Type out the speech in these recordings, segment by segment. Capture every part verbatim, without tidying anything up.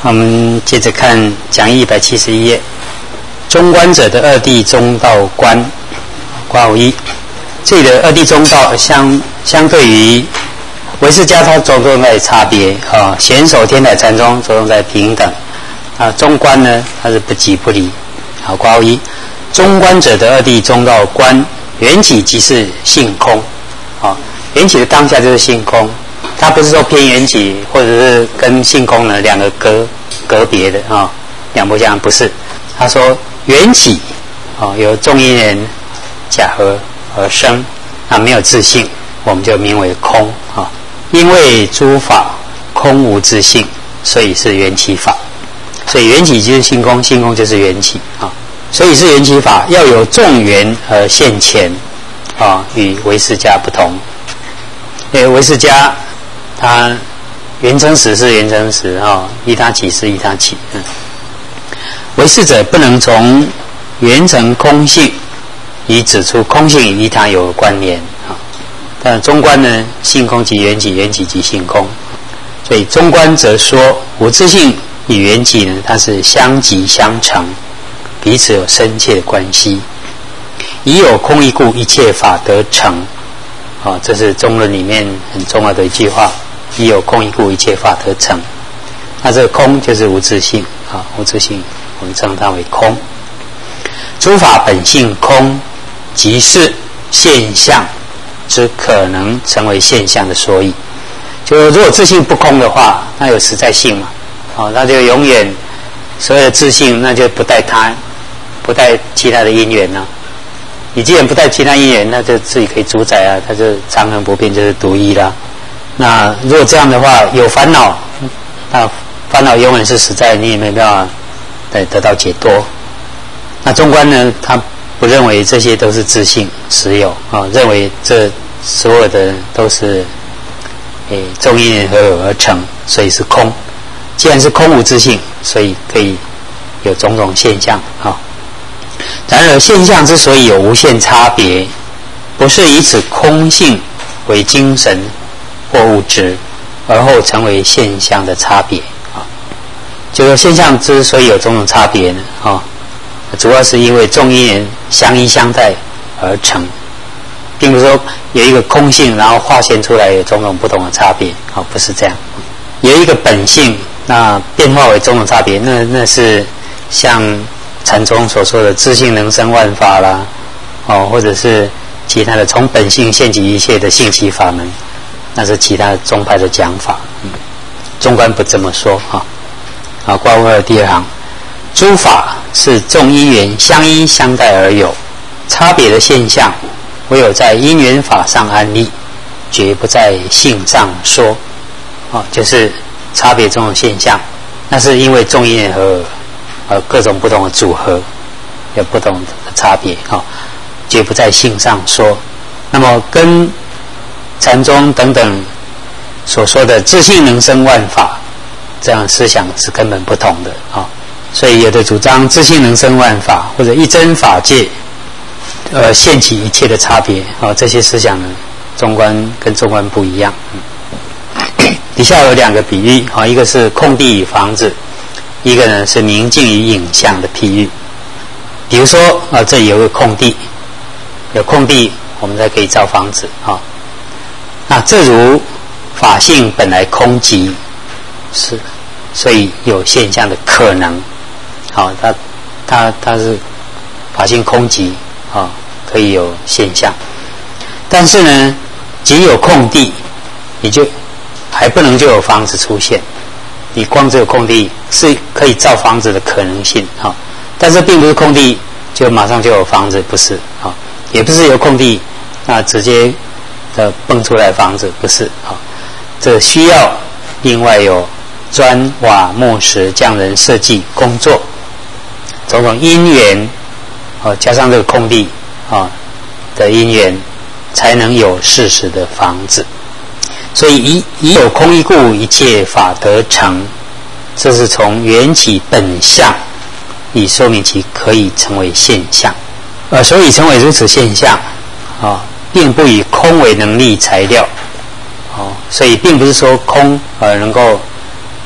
我们接着看讲义一百七十一页，中观者的二谛中道观，括弧一。这里的二谛中道相相对于唯识家，它着重在差别啊，显首天台禅宗着重在平等啊，中观呢它是不即不离。好，括弧一，中观者的二谛中道观，缘起即是性空。啊，缘起的当下就是性空。它不是说偏缘起，或者是跟性空呢两个隔隔别的啊，两不相，不是。他说缘起啊，由众因缘假合而生，啊没有自性，我们就名为空啊。因为诸法空无自性，所以是缘起法。所以缘起就是性空，性空就是缘起啊，所以是缘起法，要有众缘而现前啊，与唯识家不同。因为唯识家他缘成实是缘成实啊，依他起是依他起。嗯，唯识者不能从缘成空性，以指出空性与依他有关联啊。但中观呢，性空即缘起，缘起即性空，所以中观则说无自性与缘起呢，它是相即相成，彼此有深切的关系。以有空一故，一切法得成。啊，这是中论里面很重要的一句话。以有空一故，一切法得成。那这个空就是无自性啊，无自性我们称它为空。诸法本性空，即是现象之可能成为现象的所以。就如果自性不空的话，那有实在性嘛？哦，那就永远所有的自性，那就不带他，不带其他的因缘呢、啊。你既然不带其他因缘，那就自己可以主宰啊，它就常恒不变，就是独一啦。那如果这样的话，有烦恼，那烦恼永远是实在，你也没办法得得到解脱。那中观呢，他不认为这些都是自性实有啊，认为这所有的都是诶众因缘合而成，所以是空。既然是空无自性，所以可以有种种现象啊。然而现象之所以有无限差别，不是以此空性为精神或物质，而后成为现象的差别啊。就是现象之所以有种种差别呢，啊，主要是因为众因缘相依相待而成，并不是说有一个空性，然后化现出来有种种不同的差别啊，不是这样。有一个本性，那变化为种种差别，那那是像禅宗所说的自性能生万法啦，哦，或者是其他的从本性现起一切的性起法门，那是其他宗派的讲法。嗯，中观不这么说啊。啊，括弧二第二行，诸法是众因缘相依相待而有，差别的现象，唯有在因缘法上安立，绝不在性上说。啊，就是差别中的现象，那是因为众因缘合。呃，各种不同的组合有不同的差别啊、哦，绝不在性上说。那么跟禅宗等等所说的自性能生万法这样思想是根本不同的啊、哦。所以有的主张自性能生万法，或者一真法界呃现起一切的差别啊、哦，这些思想呢，中观跟中观不一样。嗯、底下有两个比喻啊、哦，一个是空地与房子。一个呢是明镜与影像的譬喻，比如说啊，这里有个空地，有空地，我们才可以造房子啊。那这如法性本来空寂，是，所以有现象的可能。好，它它它是法性空寂啊，可以有现象。但是呢，仅有空地，你就还不能就有房子出现。你光只有空地是可以造房子的可能性啊，但是并不是空地就马上就有房子，不是啊，也不是有空地那直接的蹦出来房子，不是啊，这需要另外有砖瓦木石匠人设计工作种种因缘啊，加上这个空地啊的因缘，才能有事实的房子。所以以以有空一故，一切法得成，这是从缘起本相以说明其可以成为现象。呃，所以成为如此现象啊，并不以空为能力材料，哦，所以并不是说空呃能够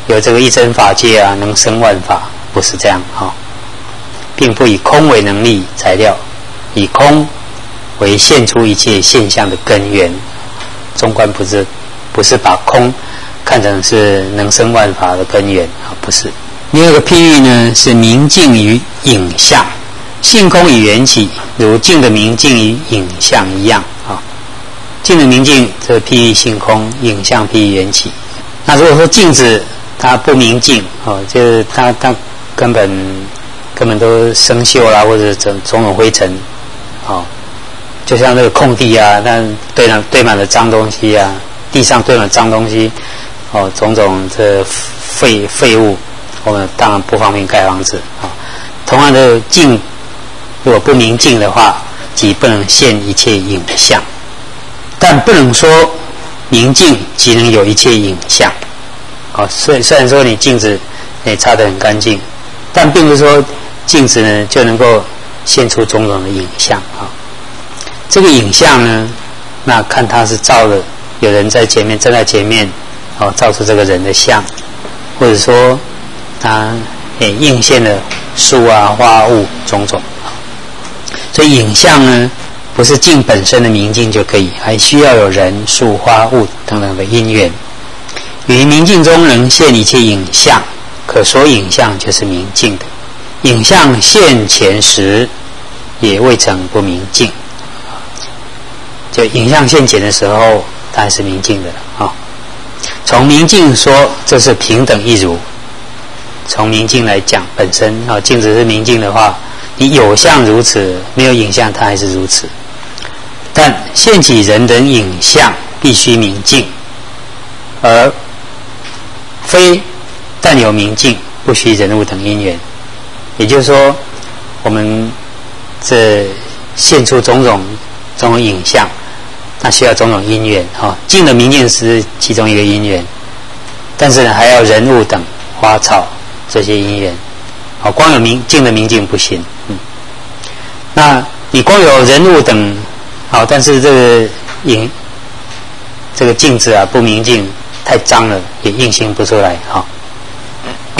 有这个一真法界啊，能生万法，不是这样啊、哦，并不以空为能力材料，以空为现出一切现象的根源。中观不是不是把空看成是能生万法的根源啊，不是。第二个譬喻呢，是明镜与影像，性空与缘起，如镜的明镜与影像一样啊。镜的明镜，这个譬喻性空；影像譬喻缘起。那如果说镜子它不明镜哦，就是它它根本根本都生锈啦，或者种种种灰尘，哦，就像那个空地啊，那堆满堆满了脏东西啊，地上堆满脏东西，哦，种种这废废物，我们当然不方便盖房子啊、哦。同样的镜，如果不明镜的话，即不能现一切影像，但不能说明镜即能有一切影像。哦，虽虽然说你镜子也擦得很干净，但并不是说镜子呢就能够现出种种的影像啊、哦。这个影像呢，那看它是照了有人在前面站在前面，哦，照出这个人的像，或者说它也映现了树啊、花物种种。所以影像呢，不是镜本身的明镜就可以，还需要有人、树、花物等等的因缘。于明镜中能现一切影像，可说影像就是明镜的。影像现前时，也未曾不明镜。就影像现前的时候，它还是明镜的啊、哦。从明镜说，这是平等一如。从明镜来讲，本身啊、哦，镜子是明镜的话，你有相如此，没有影像，它还是如此。但现起人等影像，必须明镜，而非但有明镜，不需人物等因缘。也就是说，我们这现出种种种种影像，那需要种种因缘啊、哦。镜的明镜是其中一个因缘，但是呢，还要人物等、花草这些因缘。哦，光有明镜的明镜不行。嗯，那你光有人物等，好、哦，但是这个影这个镜子啊不明镜，太脏了，也映现不出来哈。哦、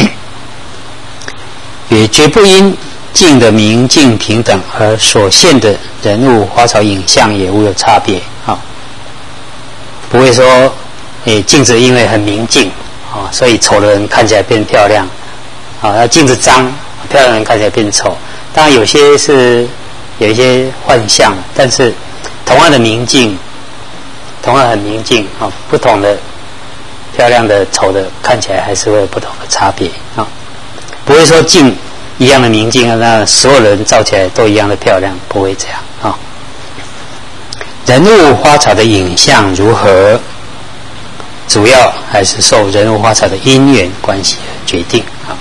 也绝不因镜的明镜平等而所现的人物、花草、影像也无有差别啊、哦。不会说，诶，镜子因为很明净啊、哦，所以丑的人看起来变漂亮啊；那镜子脏，漂亮的人看起来变丑。当然有些是有一些幻象，但是同样的明镜，同样很明净啊、哦，不同的漂亮的、丑的看起来还是会有不同的差别啊、哦。不会说镜一样的明镜，那所有人照起来都一样的漂亮，不会这样啊、哦。人物花草的影像如何，主要还是受人物花草的因缘关系决定啊。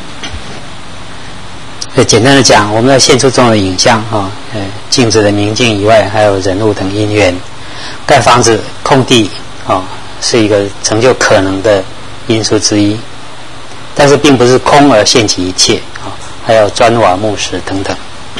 简单的讲，我们要现出这种的影像啊，呃，镜子的明镜以外，还有人物等因缘。盖房子、空地啊，是一个成就可能的因素之一，但是并不是空而现起一切啊，还有砖瓦木石等等。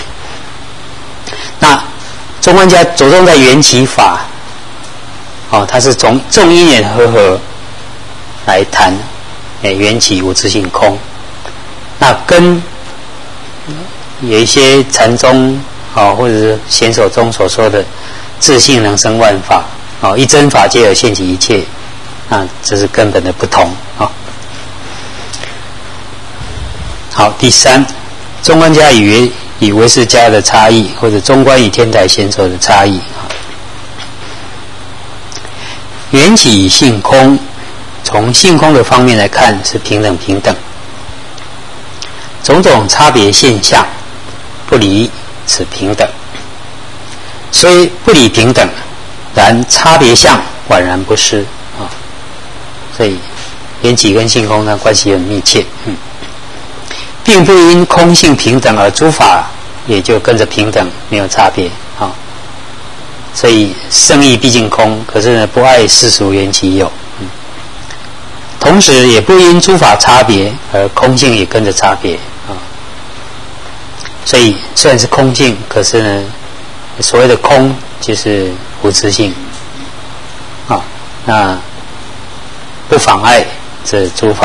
那中观家着重在缘起法，哦，它是从众因缘和合来谈，诶，缘起无自性空。那跟有一些禅宗啊、哦，或者是显手中所说的自性能生万法啊、哦，一真法皆有现起一切，啊，这是根本的不同啊、哦。好，第三，中观家与与唯识家的差异，或者中观与天台显手的差异啊。缘起性空，从性空的方面来看是平等平等，种种差别现象不离此平等，虽不离平等，然差别相宛然不失啊。所以缘起跟性空呢关系很密切，嗯，并不因空性平等而诸法也就跟着平等，没有差别啊。所以圣义毕竟空，可是呢不碍世俗缘起有，嗯，同时也不因诸法差别而空性也跟着差别啊。所以虽然是空性，可是呢，所谓的空就是无自性啊，那不妨碍这诸法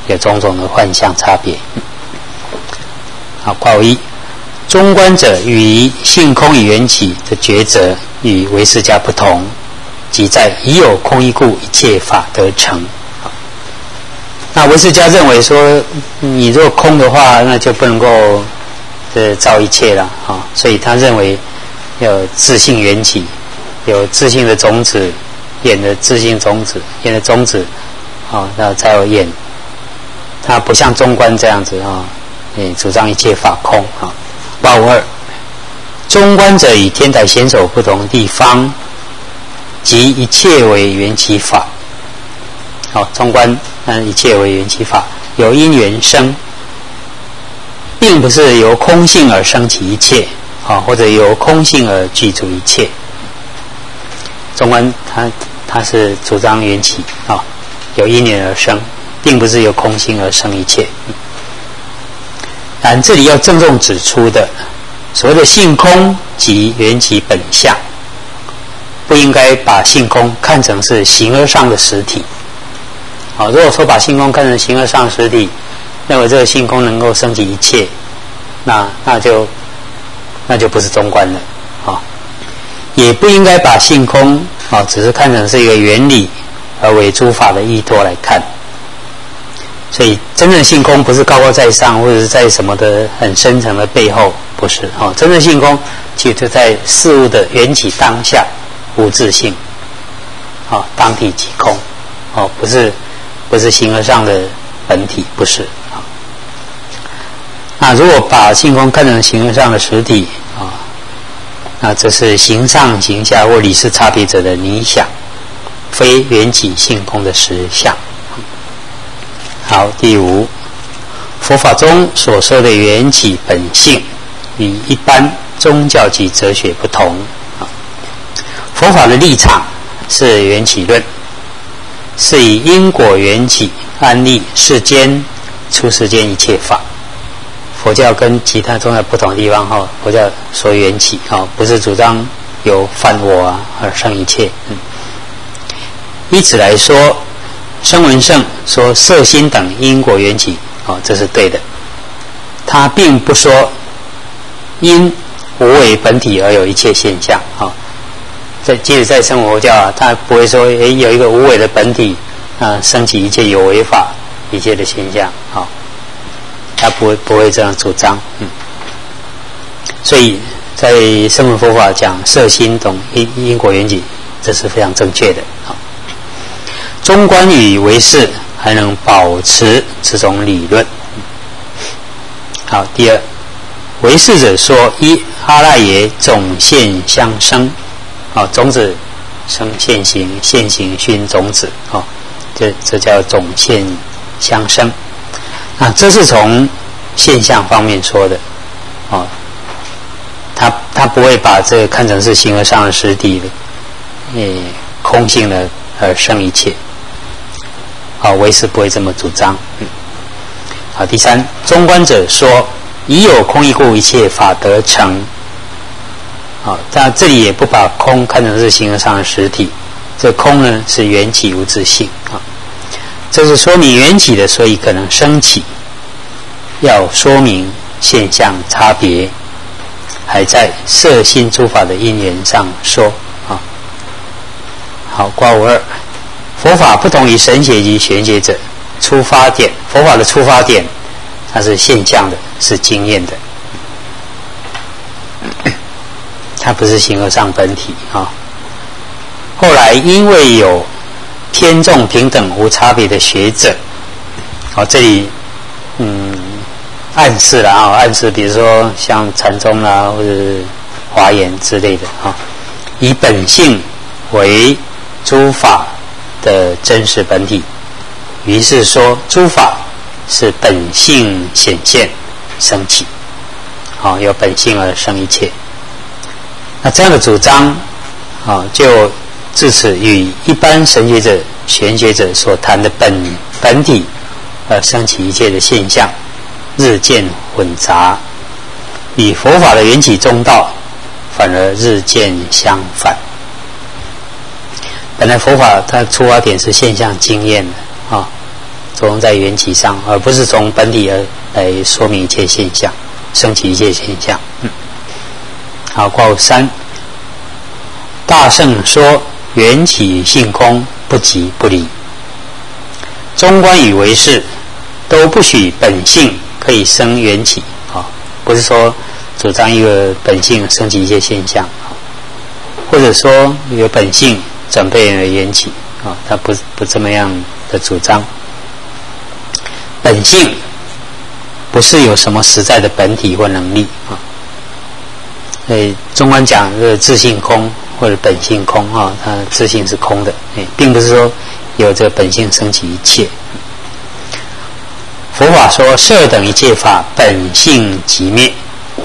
有种种的幻象差别。好，括弧一，中观者与性空与缘起的抉择与唯识家不同，即在已有空一故，一切法得成。那唯识家认为说，你若空的话，那就不能够呃造一切了啊，所以他认为有自性缘起，有自性的种子，眼的自性种子，眼的种子啊，那才有眼。他不像中观这样子啊。也主张一切法空啊。八五二，中观者与天台显手不同的地方，即一切为缘起法。好，中观嗯，一切为缘起法，有因缘生，并不是由空性而生起一切啊，或者由空性而具足一切。中观它它是主张缘起啊，有因缘而生，并不是由空性而生一切。但这里要郑重指出的，所谓的性空即缘起本相，不应该把性空看成是形而上的实体。好，如果说把性空看成形而上的实体，认为这个性空能够升起一切，那那就那就不是中观了啊。也不应该把性空啊只是看成是一个原理，而为诸法的依托来看。所以真正性空不是高高在上，或者是在什么的很深层的背后，不是哦。真正性空其实就在事物的缘起当下，无自性，哦，当体即空，哦，不是不是形而上的本体，不是啊。那如果把性空看成形而上的实体啊，那这是形上形下或理事差别者的理想，非缘起性空的实相。好，第五，佛法中所说的缘起本性与一般宗教及哲学不同。佛法的立场是缘起论，是以因果缘起安立世间出世间一切法。佛教跟其他宗教不同的地方哈，佛教说缘起啊，不是主张有犯我啊而生一切。嗯，以此来说，声闻圣说色心等因果缘起，哦，这是对的。他并不说因无为本体而有一切现象，哦，在即使在声闻佛教啊，他不会说诶有一个无为的本体啊，升起一切有为法一切的现象，哦，他不会不会这样主张，嗯。所以在声闻佛法讲色心等因因果缘起，这是非常正确的，哦。中观与唯识还能保持这种理论。好，第二，唯识者说一阿赖耶种现相生，啊，种子生现行，现行熏种子，啊，这这叫种现相生。啊，这是从现象方面说的，啊，他他不会把这个看成是形而上的实体的，诶，空性的而生一切。好，唯识不会这么主张。嗯，好，第三，中观者说已有空一故，一切法得成。好，但这里也不把空看成是形而上的实体，这空呢是缘起无自性啊。这是说明缘起的，所以可能升起，要说明现象差别，还在色心诸法的因缘上说啊。好，括弧二。佛法不同于神学及玄学者，出发点，佛法的出发点，它是现象的，是经验的，它不是形而上本体啊。后来因为有天众平等无差别的学者，好，这里嗯暗示了啊，暗示比如说像禅宗啦，或者是华严之类的啊，以本性为诸法的真实本体，于是说诸法是本性显现升起，好，由本性而生一切。那这样的主张，啊，就自此与一般神学者、玄学者所谈的本本体而升起一切的现象，日渐混杂，与佛法的缘起中道反而日渐相反。本来佛法它出发点是现象经验的啊， 着重在缘起上，而不是从本体而来说明一切现象，升起一切现象。嗯，好，括弧三，大圣说缘起性空，不即不离。中观与唯识都不许本性可以生缘起，啊，不是说主张一个本性升起一些现象，或者说一个本性转变为缘起，啊，他不不这么样的主张。本性不是有什么实在的本体或能力啊，所以中观讲这个自性空或者本性空啊，它自性是空的，哎，并不是说有这个本性升起一切。佛法说摄等一切法本性即灭，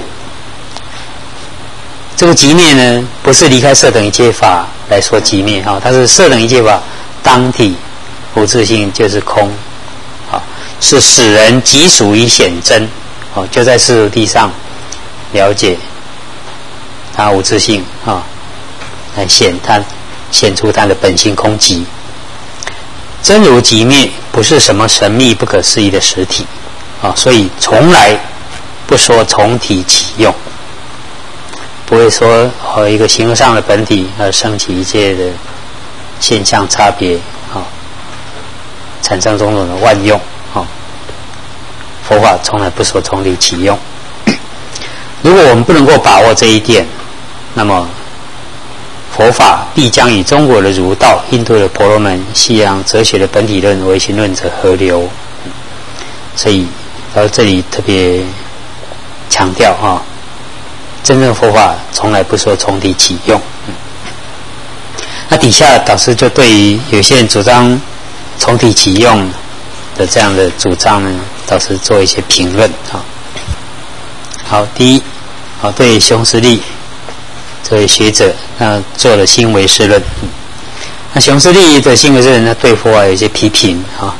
这个即灭呢，不是离开摄等一切法来说即灭啊，它是摄等一切法当体无自性就是空啊，是使人即属于显真哦，就在世俗地上了解它无自性啊，来显它显出它的本性空寂。真如即灭不是什么神秘不可思议的实体啊，所以从来不说从体起用，不会说和一个形而上的本体而升起一切的现象差别啊，产生种种的万用啊。佛法从来不说从体起用。如果我们不能够把握这一点，那么佛法必将与中国的儒道、印度的婆罗门、西洋哲学的本体论、唯心论者合流。所以到这里特别强调啊，真正佛法从来不说从体起用。那底下导师就对于有些人主张从体起用的这样的主张呢，导师做一些评论啊。好，第一，好，对熊十力这位学者，那做了新唯识论。那熊十力的新唯识论呢，对佛法有一些批评啊。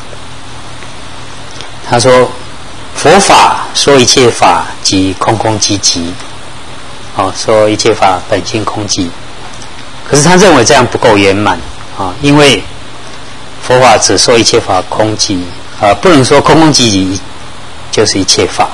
他说，佛法说一切法即空空寂寂，哦，说一切法本性空寂。可是他认为这样不够圆满啊，因为佛法只说一切法空寂啊，不能说空空寂寂就是一切法。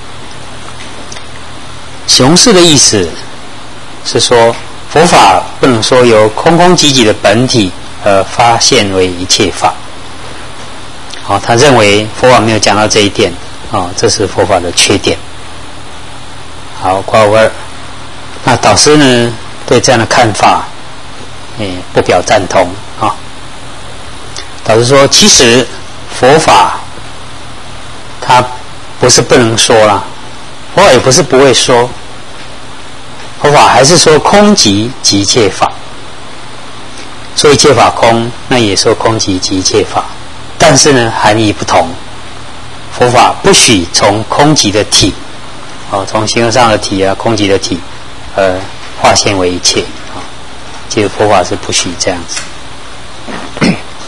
熊氏的意思是说，佛法不能说由空空寂寂的本体而发现为一切法。好，他认为佛法没有讲到这一点，啊，这是佛法的缺点。好，括弧二，那导师呢对这样的看法，诶，不表赞同啊。导师说，其实佛法它不是不能说啦，佛法也不是不会说。佛法还是说空寂即一切法，说一切法空，那也说空寂即一切法，但是呢含义不同。佛法不许从空寂的体，哦，从形而上的体啊，空寂的体，呃，化现为一切啊，这个佛法是不许这样子。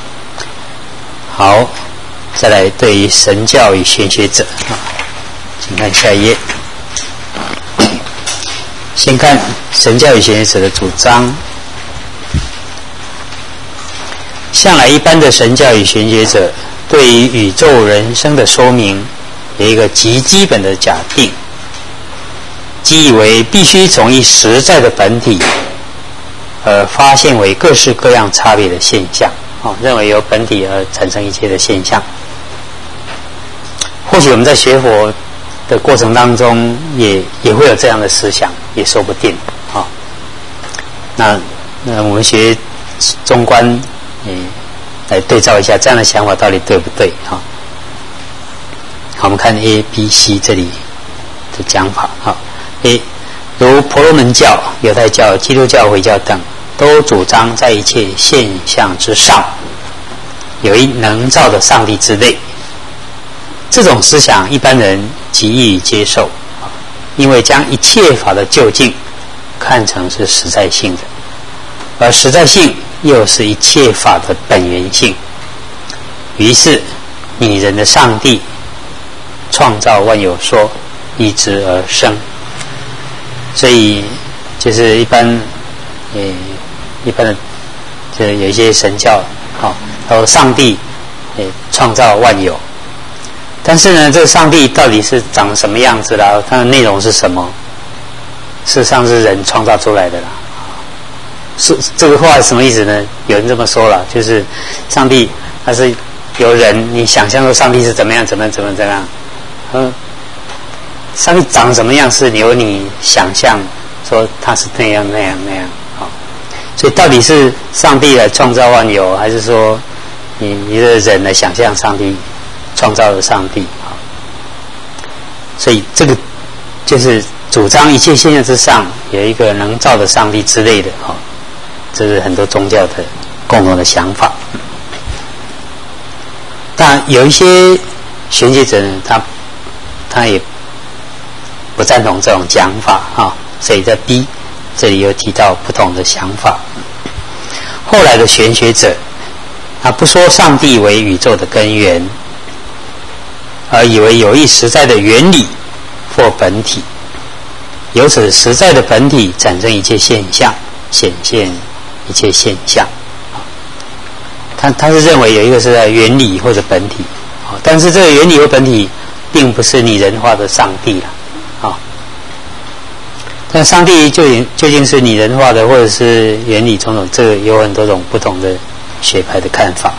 好，再来对于神教与玄学者啊，请看下一页。先看神教与玄学者的主张。向来一般的神教与玄学者对于宇宙人生的说明有一个极基本的假定，即以为必须从一实在的本体而发现为各式各样差别的现象，哦，认为由本体而产生一切的现象。或许我们在学佛的过程当中也也会有这样的思想，也说不定啊、哦。那那我们学中观，诶，来对照一下这样的想法到底对不对啊、哦？好，我们看 A、B、C 这里的讲法啊。A， 如婆罗门教、犹太教、基督教、回教等，都主张在一切现象之上，有一能造的上帝之类。这种思想一般人极易接受，因为将一切法的究竟看成是实在性的，而实在性又是一切法的本源性。于是拟人的上帝创造万有说，依之而生。所以就是一般呃一般的这有一些神教啊，然后上帝哎创造万有。但是呢，这个上帝到底是长什么样子啦？它的内容是什么？事实上是人创造出来的啦。是这个话是什么意思呢？有人这么说了，就是上帝他是由人，你想象说上帝是怎么样，怎么样，怎么样，怎么样？嗯，上帝长什么样是由你想象说他是那样那样那样。好，所以到底是上帝来创造万有，还是说你你的人来想象上帝创造了上帝？好，所以这个就是主张一切现象之上有一个能造的上帝之类的。好，这是很多宗教的共同的想法。但有一些玄学者呢，他他也不赞同这种讲法啊，所以在 B 这里有提到不同的想法。后来的玄学者，他不说上帝为宇宙的根源，而以为有一实在的原理或本体，由此实在的本体产生一切现象，显现一切现象。他他是认为有一个是在原理或者本体，但是这个原理或本体并不是拟人化的上帝了，啊，但上帝究竟究竟是拟人化的，或者是原理种种，这个有很多种不同的学派的看法。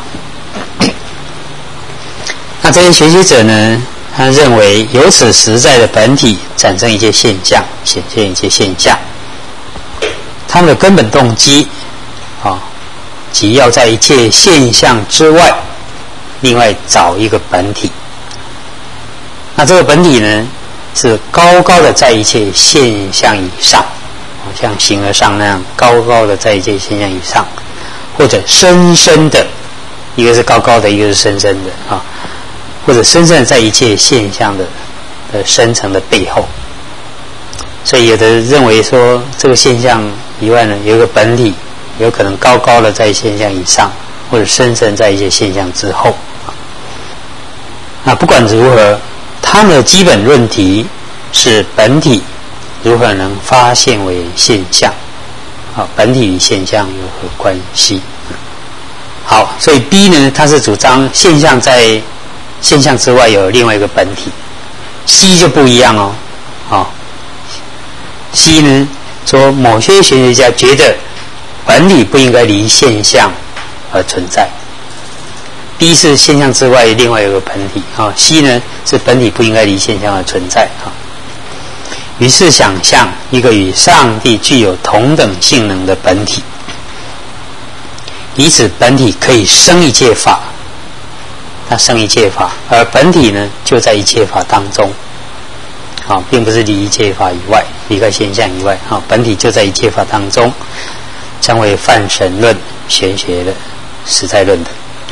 那这些学习者呢，他认为由此实在的本体产生一切现象，显现一切现象，他们的根本动机，啊。即要在一切现象之外，另外找一个本体。那这个本体呢，是高高的在一切现象以上，像形而上那样高高的在一切现象以上，或者深深的，一个是高高的，一个是深深的啊，或者深深的在一切现象的的深层的背后。所以有的认为说，这个现象以外呢，有一个本体。有可能高高的在现象以上，或者深深在一些现象之后。那不管如何，他们的基本论题是本体如何能发现为现象。好，本体与现象有何关系？好，所以 B 呢，它是主张现象在现象之外有另外一个本体。C 就不一样哦。好 ，C 呢说某些玄学家觉得本体不应该离现象而存在。B 是现象之外另外有个本体啊 ，C 呢是本体不应该离现象而存在啊。于是想象一个与上帝具有同等性能的本体，以此本体可以生一切法，它生一切法，而本体呢就在一切法当中，啊，并不是离一切法以外，离开现象以外啊，本体就在一切法当中。将为泛神论玄学的实在论的。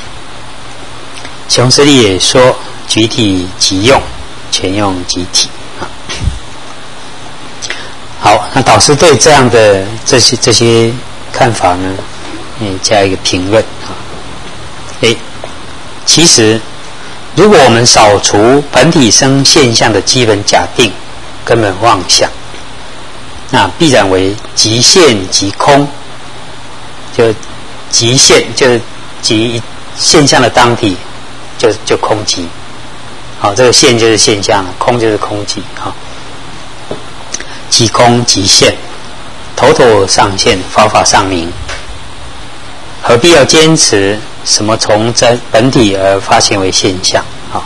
熊十力也说，举体即用，全用即体。好，那导师对这样的这些这些看法呢，也加一个评论啊。诶，其实如果我们扫除本体生现象的基本假定，根本妄想，那必然为即现即空。就极限，就是极现象的当体，就就空寂。好，这个现就是现象，空就是空寂。好，即空即现，头头上现，法法上明。何必要坚持什么从这本体而发现为现象？好，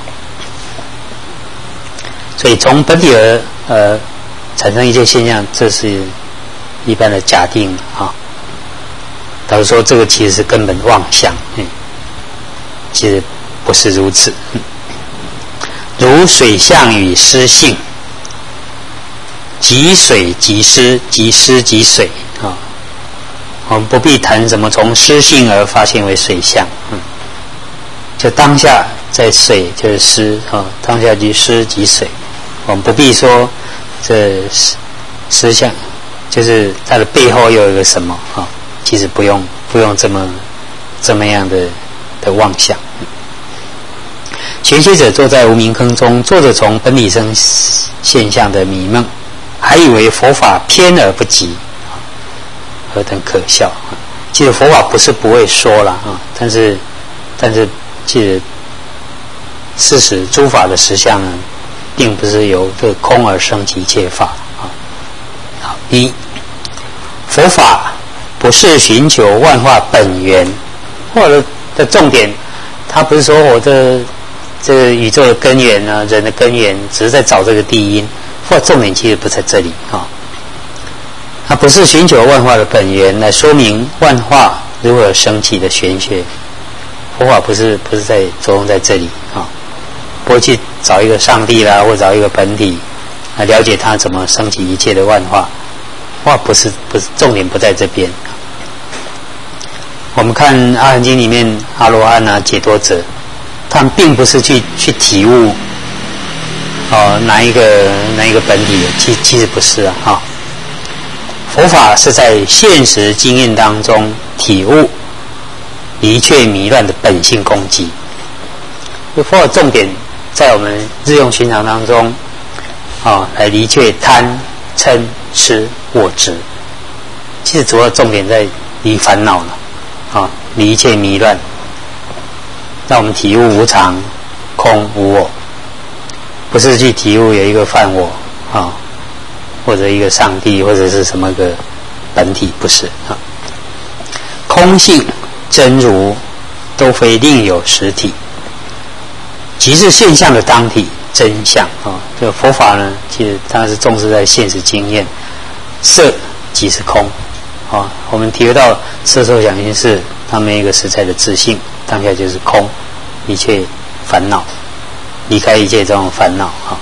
所以从本体而呃产生一些现象，这是一般的假定啊。导师说这个其实是根本妄想，嗯，其实不是如此。嗯、如水象与湿性，即水即湿，即湿即水啊。我们不必谈什么从湿性而发现为水象，嗯，就当下在水就是湿啊，当下即湿即水。我们不必说这湿湿象，就是它的背后又有一个什么啊？其实不用不用这么这么样的的妄想。玄学者坐在无明坑中，坐着从本体生现象的迷梦，还以为佛法偏而不及，何等可笑！其实佛法不是不会说了啊，但是但是其实事实诸法的实相呢，并不是由这个空而生起一切法啊。好，一佛法不是寻求万化本源，或者的重点，它不是说我的这个宇宙的根源呢，人的根源，只是在找这个第一因，或重点其实不在这里啊。它不是寻求万化的本源来说明万化如何升起的玄学，佛法不是不是在着重在这里啊，不会去找一个上帝啦，或找一个本体来了解它怎么升起一切的万化，哇，不是不是重点不在这边。我们看《阿含经》里面阿罗汉啊、解脱者，他们并不是去去体悟哦哪一个哪一个本体，其其实不是啊哈。佛法是在现实经验当中体悟离却迷乱的本性攻击。佛法重点在我们日用寻常当中，啊，来离却贪、嗔、痴、我执。其实主要重点在离烦恼了，啊，离一切迷乱，让我们体悟无常、空、无我，不是去体悟有一个犯我啊。或者一个上帝，或者是什么个本体，不是啊。空性、真如都非另有实体，即是现象的当体真相啊。这个佛法呢，其实它是重视在现实经验，色即是空啊。我们体会到色受想行识，它没有一个实在的自性，当下就是空，离却烦恼，离开一切这种烦恼啊。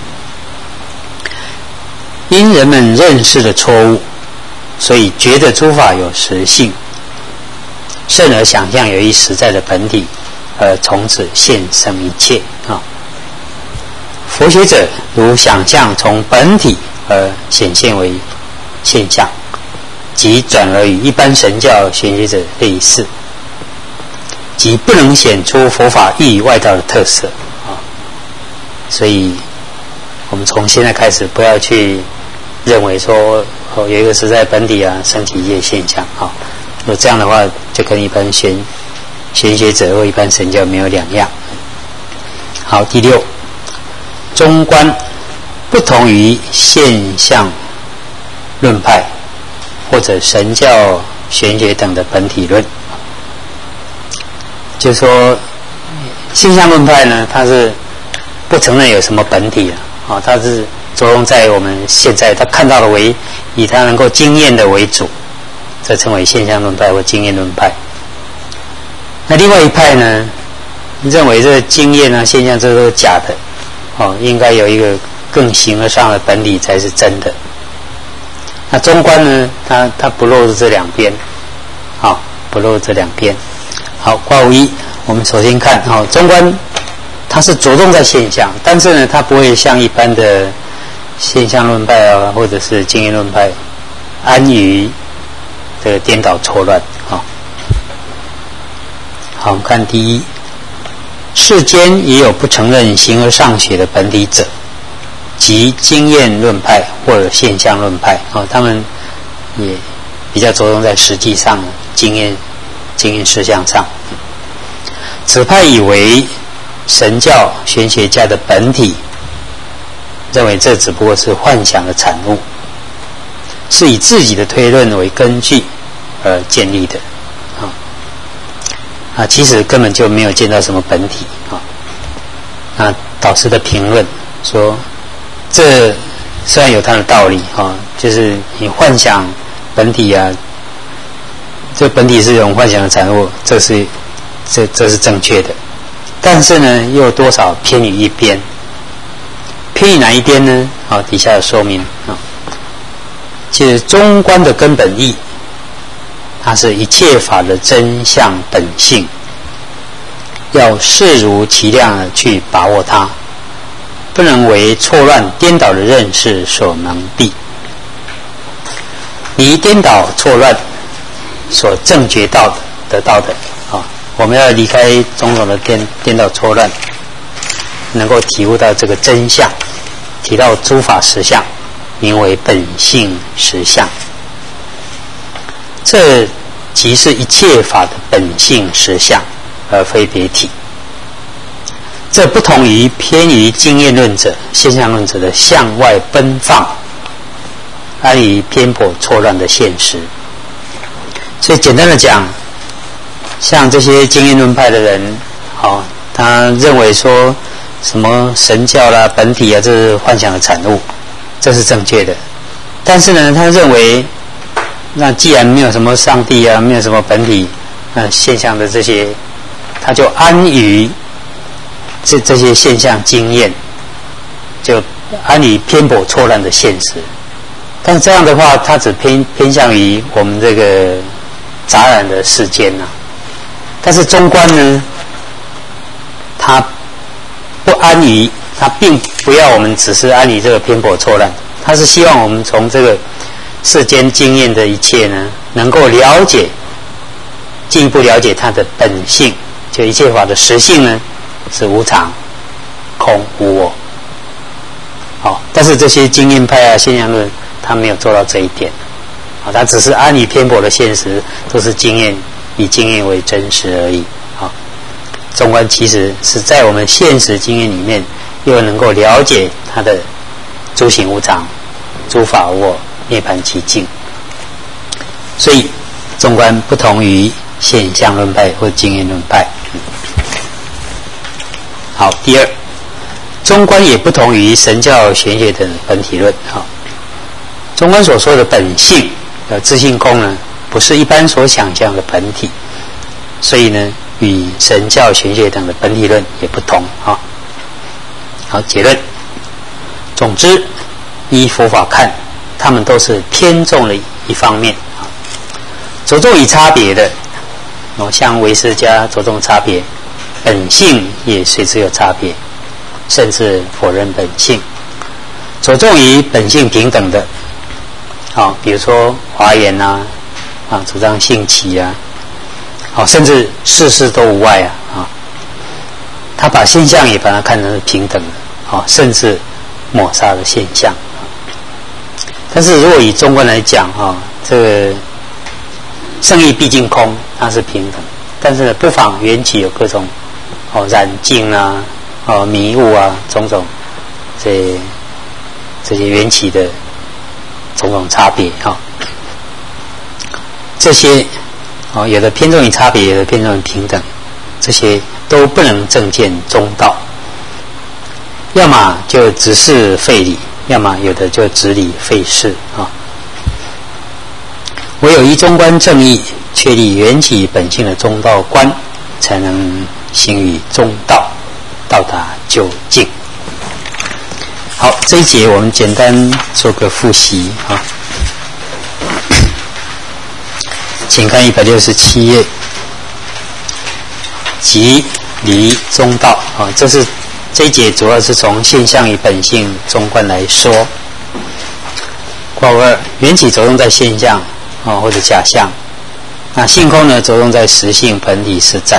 因人们认识的错误，所以觉得诸法有实性，甚而想象有一实在的本体，而从此现生一切啊。佛学者如想象从本体而显现为现象，即转而与一般神教玄学者类似，即不能显出佛法异于外道的特色啊。所以我们从现在开始不要去认为说哦有一个实在本体啊升起一些现象啊，如果这样的话就跟一般玄玄学者或一般神教没有两样。好，第六，中观不同于现象论派或者神教玄学等的本体论，就是说现象论派呢，它是不承认有什么本体啊，哦，它是着重在我们现在他看到的为以他能够经验的为主，这称为现象论派或经验论派。那另外一派呢，认为这个经验啊、现象这都是假的，哦，应该有一个更形而上的本体才是真的。那中观呢，它它不落入这两边，好、哦，不落入这两边。好，卦五一，我们首先看，好、哦，中观它是着重在现象，但是呢，它不会像一般的现象论派啊，或者是经验论派，安于这个颠倒错乱。好、哦，好，我们看第一，世间也有不承认形而上学的本体者，即经验论派或者现象论派。哦，他们也比较着重在实际上经验、经验事项上。此派以为神教玄学家的本体，认为这只不过是幻想的产物，是以自己的推论为根据而建立的啊啊，其实根本就没有见到什么本体啊。那导师的评论说，这虽然有它的道理啊，就是你幻想本体啊，这本体是一种幻想的产物，这是这这是正确的，但是呢，又有多少偏于一边？偏于哪一边呢？好，底下有说明啊。其实中观的根本义，它是一切法的真相本性，要视如其量的去把握它，不能为错乱颠倒的认识所蒙蔽。离颠倒错乱所正觉到的得到的啊，我们要离开种种的颠颠倒错乱，能够体悟到这个真相，提到诸法实相，名为本性实相。这即是一切法的本性实相，而非别体这不同于偏于经验论者、现象论者的向外奔放，安于偏颇错乱的现实。所以简单的讲，像这些经验论派的人，哦，他认为说什么神教啦、本体啊，这是幻想的产物，这是正确的。但是呢，他认为，那既然没有什么上帝啊，没有什么本体，那现象的这些，他就安于这这些现象经验，就安于偏颇错乱的现实。但这样的话，他只偏偏向于我们这个杂染的世间呐、啊。但是中观呢，他不安于，他并不要我们只是安于这个偏颇错乱，他是希望我们从这个世间经验的一切呢，能够了解，进一步了解它的本性，就一切法的实性呢，是无常、空、无我。好，但是这些经验派啊、现象论，他没有做到这一点。好，他只是安于偏颇的现实，都是经验，以经验为真实而已。好，中观其实是在我们现实经验里面，又能够了解它的诸行无常、诸法无我、涅槃寂静。所以中观不同于现象论派或经验论派。好，第二，中观也不同于神教、玄学等本体论。好，中观所说的本性，呃，自性空呢，不是一般所想象的本体，所以呢，与神教、玄学等的本体论也不同。啊，好，结论。总之，依佛法看，他们都是偏重了一方面。着重于差别的，哦，像唯识家着重差别，本性也随之有差别，甚至否认本性。着重于本性平等的，啊、哦，比如说华严啊，啊，主张性起啊，啊、哦，甚至事事都无碍啊，啊、哦，他把现象也把它看成是平等的，啊、哦，甚至抹杀了现象。但是如果以中观来讲，啊、哦，这个圣义毕竟空，它是平等，但是呢，不妨缘起有各种哦染净啊、哦迷雾啊，种种这这些缘起的种种差别哈、哦，这些哦有的偏重于差别，有的偏重于平等，这些都不能正见中道，要么就直事废理，要么有的就直理废事啊。哦，唯有依中观正义，确立缘起本性的中道观，才能行于中道，到达究竟。好，这一节我们简单做个复习啊，请看一百六十七页，即离中道啊，这是这一节主要是从现象与本性中观来说。括弧二，缘起着重在现象。哦，或者假象，那性空呢，着重在实性、本体、实在。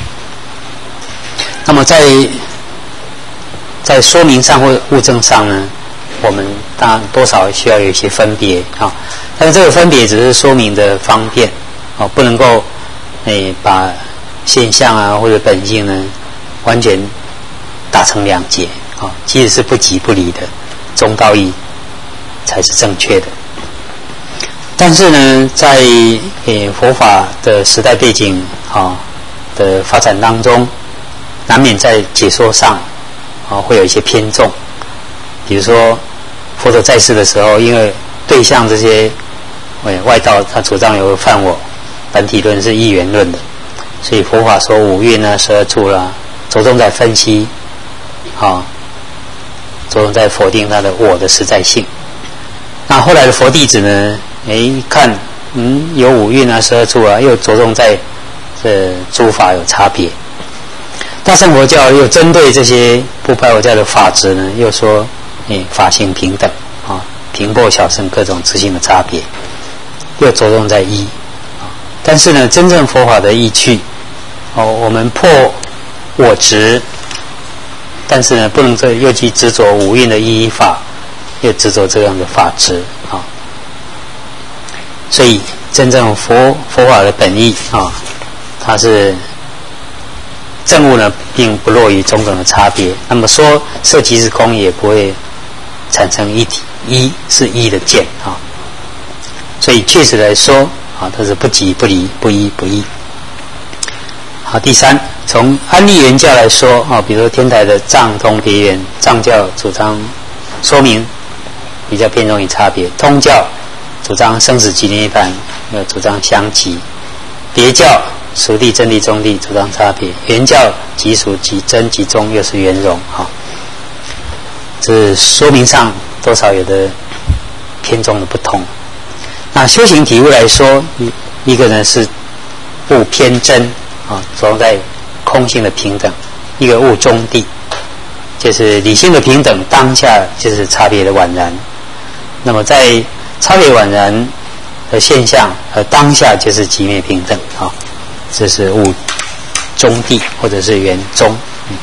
那么在在说明上或物证上呢，我们当然多少需要有一些分别啊、哦，但是这个分别只是说明的方便哦，不能够诶把现象啊或者本性呢完全打成两截啊、哦，即使是不即不离的中道义才是正确的。但是呢，在诶佛法的时代背景啊、哦、的发展当中，难免在解说上啊、哦、会有一些偏重。比如说，佛陀在世的时候，因为对象这些诶外道，他主张有犯我本体论是一元论的，所以佛法说五蕴啊、十二处啦，着重在分析啊、哦，着重在否定他的我的实在性。那后来的佛弟子呢？哎，看，嗯，有五蕴啊、十二处啊，又着重在这诸法有差别。大乘佛教又针对这些不拜佛教的法执呢，又说，哎，法性平等啊，平破小乘各种执行的差别，又着重在一。但是呢，真正佛法的意趣，哦，我们破我执，但是呢，不能这又去执着五蕴的一一法，又执着这样的法执啊。所以，真正佛佛法的本意啊，它是证物呢，并不落于种种的差别。那么说色即是空，也不会产生一体，一是一的见啊。所以确实来说啊，它是不即不离，不一不异。好，第三，从安立原教来说啊，比如说天台的藏通别圆，藏教主张说明，比较偏重于差别；通教主张生死即涅槃，呃，主张相即；别教熟地、真谛、中谛主张差别；原教即属即真即中，又是圆融啊。这说明上多少有的偏重的不同。那修行体悟来说，一一个呢是悟偏真啊，着重在空性的平等；一个悟中谛，就是理性的平等，当下就是差别的宛然。那么在差别宛然的现象和当下就是寂灭平等啊，这是悟中谛或者是圆中。嗯、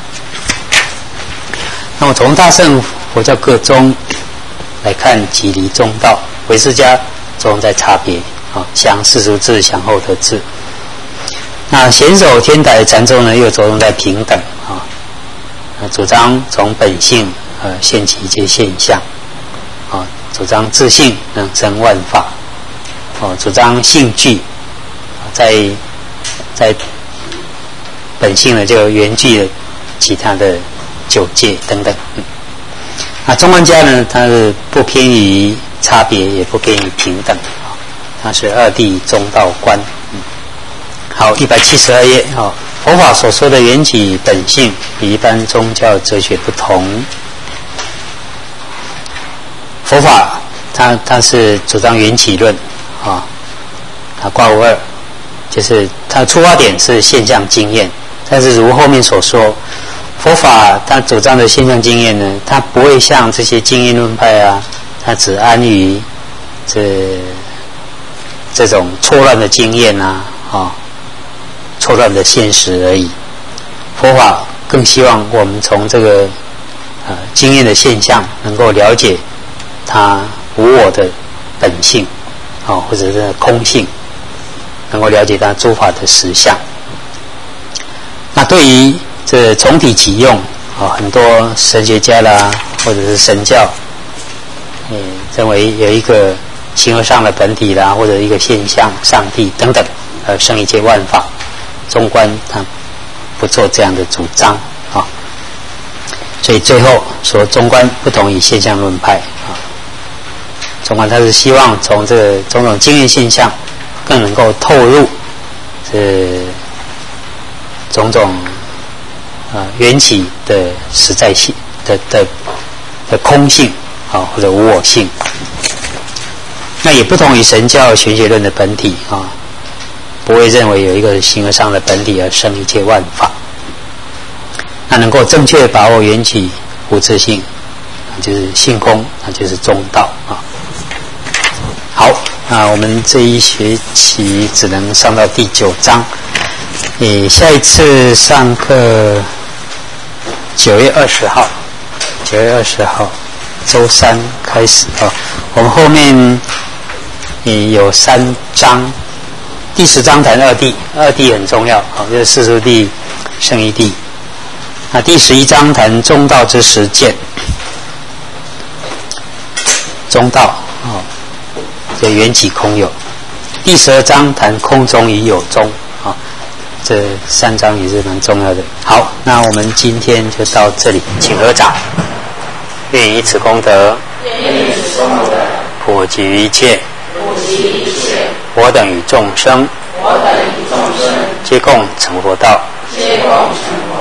那么从大乘佛教各宗来看，即离中道，唯识家着重在差别啊，想世俗智，想后得智。那显首天台禅宗呢，又着重在平等啊，主张从本性呃现起一切现象啊，主张自性能生万法，哦，主张性具，在在本性呢就缘具了其他的九界等等。嗯、那中观家呢，它是不偏于差别，也不偏于平等，它是二谛中道观。嗯、好，一百七十二页哦，佛法所说的缘起本性与一般宗教哲学不同。佛法它它是主张缘起论啊，它卦无二，就是它的出发点是现象经验，但是如后面所说，佛法它主张的现象经验呢，它不会像这些经验论派啊，它只安于这这种错乱的经验啊，啊，错乱的现实而已。佛法更希望我们从这个呃经验的现象，能够了解它无我的本性，啊，或者是空性，能够了解它诸法的实相。那对于这从体起用啊，很多神学家啦，或者是神教，嗯，认为有一个形而上的本体啦，或者一个现象、上帝等等，而生一切万法。中观他不做这样的主张啊，所以最后说中观不同于现象论派啊。中观他是希望从这个种种经验现象，更能够透入这种种啊缘起的实在性的的的空性啊，或者无我性。那也不同于神教玄学论的本体啊，不会认为有一个形而上的本体而生一切万法。那能够正确把握缘起无自性，就是性空，那就是中道啊。好，那我们这一学期只能上到第九章，诶，下一次上课九月二十号，九月二十号周三开始啊。我们后面也有三章，第十章谈二谛，二谛很重要啊，就是世俗谛、胜义谛。那第十一章谈中道之实践，中道啊，这缘起空有。第十二章谈空中与有中啊，这三章也是蛮重要的。好，那我们今天就到这里，请合掌。愿以此功德，普及于一切，我等与众生，皆共成佛道。皆共成佛